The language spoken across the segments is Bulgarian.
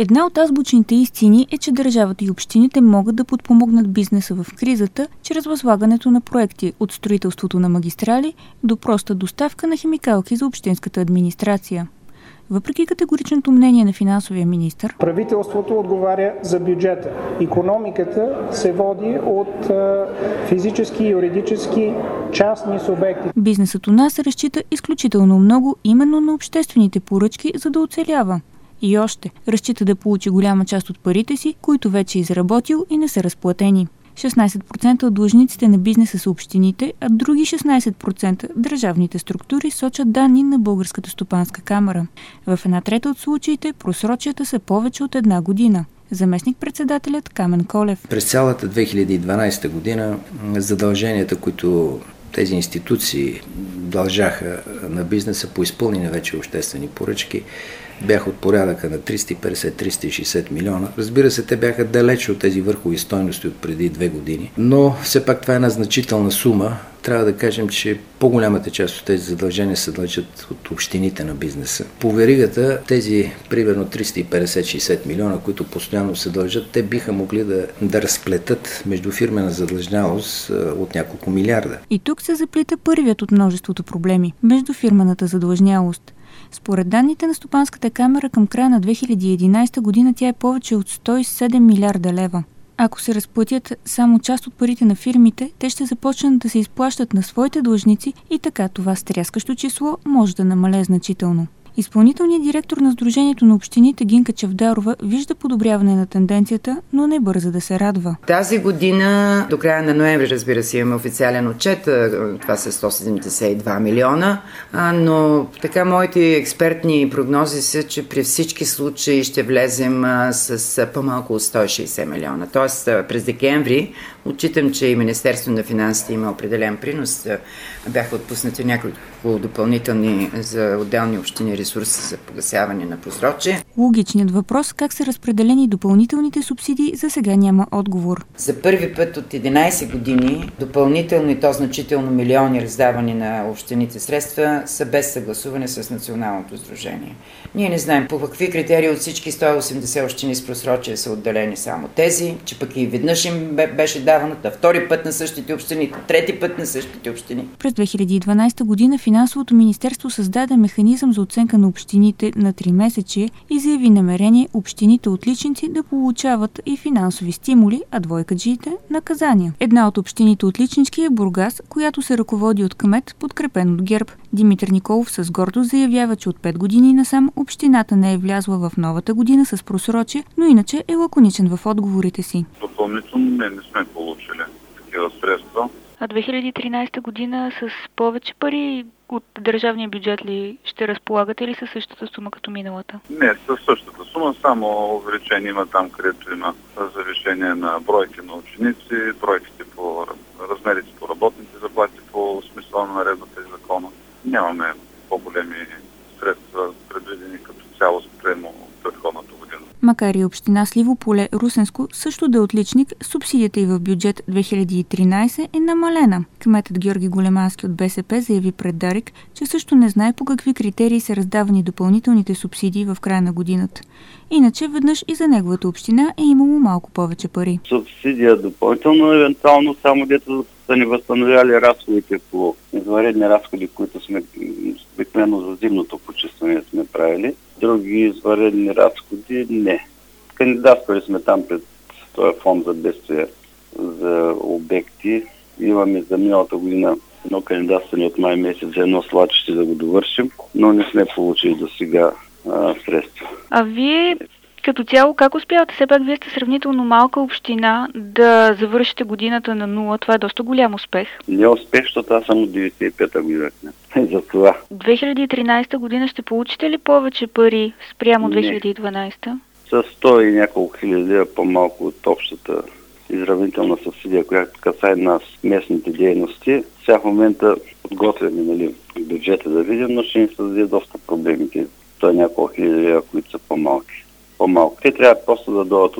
Една от азбучните истини е, че държавата и общините могат да подпомогнат бизнеса в кризата чрез възлагането на проекти от строителството на магистрали до проста доставка на химикалки за общинската администрация. Въпреки категоричното мнение на финансовия министър, правителството отговаря за бюджета. Икономиката се води от физически и юридически частни субекти. Бизнесът у нас разчита изключително много именно на обществените поръчки, за да оцелява. И още, разчита да получи голяма част от парите си, които вече е изработил и не са разплатени. 16% от длъжниците на бизнеса са общините, а други 16% държавните структури сочат данни на Българската стопанска камара. В 1/3 от случаите просрочията са повече от 1 година. Заместник-председателят Камен Колев. През цялата 2012 година задълженията, които тези институции дължаха на бизнеса по изпълнени вече обществени поръчки, бяха от порядъка на 350-360 милиона. Разбира се, те бяха далеч от тези върхови стойности от преди 2 години, но все пак това е една значителна сума. Трябва да кажем, че по-голямата част от тези задължения се дължат от общините на бизнеса. По веригата тези примерно 350-60 милиона, които постоянно се дължат, те биха могли да разплетат междуфирмена задлъжнялост от няколко милиарда. И тук се заплита първият от множеството проблеми – междуфирмената задлъжнялост. Според данните на Стопанската камара към края на 2011 година тя е повече от 107 милиарда лева. Ако се разплатят само част от парите на фирмите, те ще започнат да се изплащат на своите длъжници и така това стряскащо число може да намалее значително. Изпълнителният директор на Сдружението на общините Гинка Чавдарова вижда подобряване на тенденцията, но не бърза да се радва. Тази година, до края на ноември, разбира се, имаме официален отчет, това са 172 милиона, но така моите експертни прогнози са, че при всички случаи ще влезем с по-малко от 160 милиона. Тоест през декември отчитам, че и Министерството на финансите има определен принос. Бяха отпуснати няколко допълнителни за отделни общини ресурси за погасяване на просрочие. Логичният въпрос как са разпределени допълнителните субсидии за сега няма отговор. За първи път от 11 години допълнително и то значително милиони раздавани на общините средства са без съгласуване с Националното сдружение. Ние не знаем по какви критерии от всички 180 общини с просрочие са отделени само тези, че пък и веднъж им беше давано, втори път на същите общини, трети път на същите общини. През 2012 година Финансовото министерство създаде механизъм за оценка на общините на 3-месечие и заяви намерение общините отличници да получават и финансови стимули, а двойкаджиите – наказания. Една от общините отличнички е Бургас, която се ръководи от кмет, подкрепен от ГЕРБ. Димитър Николов с гордост заявява, че от 5 години насам общината не е влязла в новата година с просрочие, но иначе е лаконичен в отговорите си. Допълнително не сме получили такива средства. А 2013 година с повече пари от държавния бюджет ли ще разполагате или със същата сума като миналата? Не, със същата сума, само увеличение има там, където има завишение на бройки на ученици, бройките по размерите по работните заплати по смисъла на наредбата и закона. Нямаме по-големи средства предвидени като цяло спрямо предходната година. Макар и община Сливо поле Русенско също да е отличник, субсидията и в бюджет 2013 е намалена. Кметът Георги Големански от БСП заяви пред Дарик, че също не знае по какви критерии са раздавани допълнителните субсидии в края на годината. Иначе веднъж и за неговата община е имало малко повече пари. Субсидия допълнително, евентуално само дето са ни възстановяли разходите по извънредни разходи, които сме обикновено за зимното почистване сме правили. Други извънредни разходи не. Кандидатствали сме там пред този фонд за бедствия за обекти. Имаме за миналата година едно кандидатстване от май месец за едно свлачище да го довършим, но не сме получили до сега средства. А вие като цяло как успявате? Все пак вие сте сравнително малка община да завършите годината на 0. Това е доста голям успех. Не е успех, защото аз съм от 95-та година. За това. 2013 година ще получите ли повече пари спрямо 2012? С 100 и няколко хиляди по-малко от общата изравнителна субсидия, която касае нас местните дейности. Сега в момента подготвяме бюджета да видим, но ще ни създаде доста проблемите. Това е няколко хиляди, които са по-малки. Те трябва просто да дойдат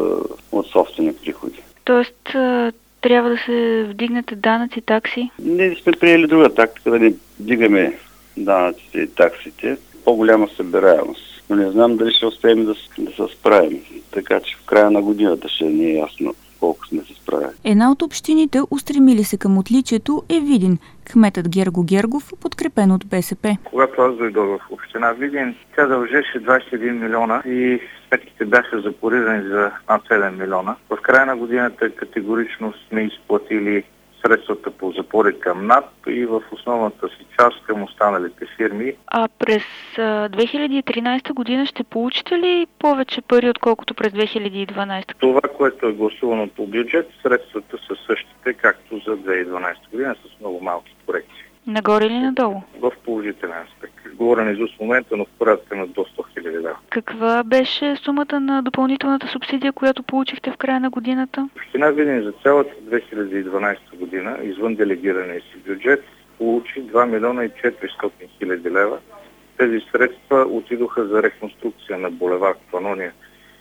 от собствени приходи. Тоест, трябва да се вдигнете данъци, такси? Не сме приели друга тактика, да не вдигаме данъците и таксите. По-голяма събираемост. но не знам дали ще успеем да се справим. Така че в края на годината ще не е ясно колко сме се справили. Една от общините, устремили се към отличието, е Видин. Кметът Герго Гергов, подкрепен от БСП. Когато аз дойдох в община Видин, тя дължеше 21 милиона и сметките бяха запорирани за над 7 милиона. В края на годината категорично сме изплатили средствата по запори към НАП и в основната си част към останалите фирми. А през 2013 година ще получите ли повече пари, отколкото през 2012? Това, което е гласувано по бюджет, средствата са същите, както за 2012 година, с много малки корекции. Нагоре или надолу? В положителен аспект. Говорим изус в момента, но в порядка на до 100 хиляди лева. Каква беше сумата на допълнителната субсидия, която получихте в края на годината? Община Видин за цялата 2012 година, извън делегирания си бюджет, получи 2 милиона и 400 хиляди лева. Тези средства отидоха за реконструкция на булевард Панония,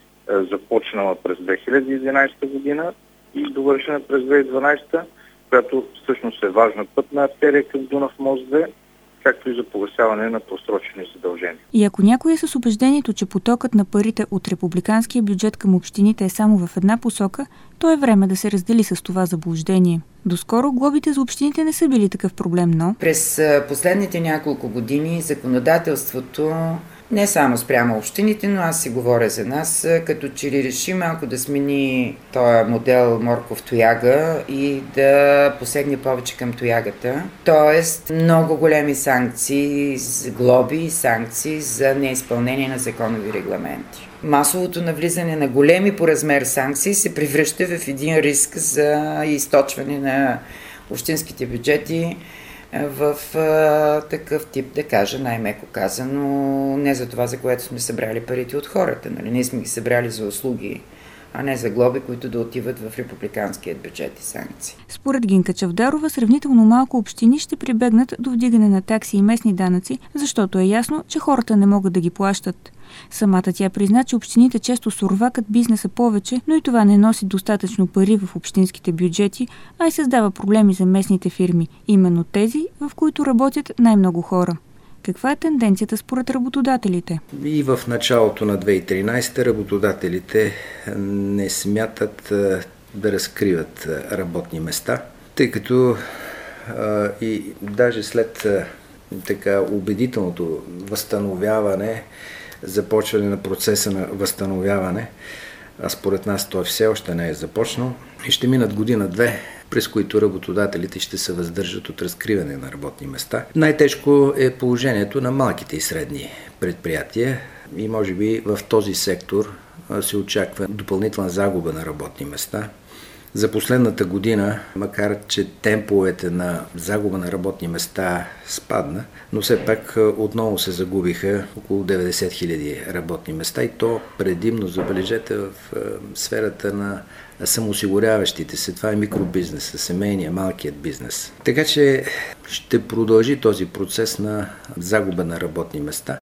започнала през 2011 година и довършена през 2012, която всъщност е важна пътна артерия към Дунав мост 2, както и за погасяване на просрочени задължения. И ако някой е с убеждението, че потокът на парите от републиканския бюджет към общините е само в една посока, то е време да се раздели с това заблуждение. Доскоро глобите за общините не са били такъв проблем, но... През последните няколко години законодателството, не само спрямо общините, но аз си говоря за нас, като че ли реши малко да смени този модел морков тояга и да посегне повече към тоягата. Тоест много големи санкции, глоби и санкции за неизпълнение на законови регламенти. Масовото навлизане на големи по размер санкции се превръща в един риск за източване на общинските бюджети в такъв тип, да кажа, най-меко казано, не за това, за което сме събрали парите от хората. Нали? Ние сме ги събрали за услуги, а не за глоби, които да отиват в републиканският бюджет и санкции. Според Гинка Чавдарова, сравнително малко общини ще прибегнат до вдигане на такси и местни данъци, защото е ясно, че хората не могат да ги плащат. Самата тя призна, че общините често сурвакат бизнеса повече, но и това не носи достатъчно пари в общинските бюджети, а и създава проблеми за местните фирми, именно тези, в които работят най-много хора. Каква е тенденцията според работодателите? И в началото на 2013 работодателите не смятат да разкриват работни места, тъй като и даже след така убедителното възстановяване, започване на процеса на възстановяване, а според нас той все още не е започнал, и ще минат година-две, през които работодателите ще се въздържат от разкриване на работни места. Най-тежко е положението на малките и средни предприятия и може би в този сектор се очаква допълнителна загуба на работни места. За последната година, макар че темповете на загуба на работни места спадна, но все пак отново се загубиха около 90 хиляди работни места и то предимно, забележете, в сферата на самоосигуряващите се. Това е микробизнеса, семейния, малкият бизнес. Така че ще продължи този процес на загуба на работни места.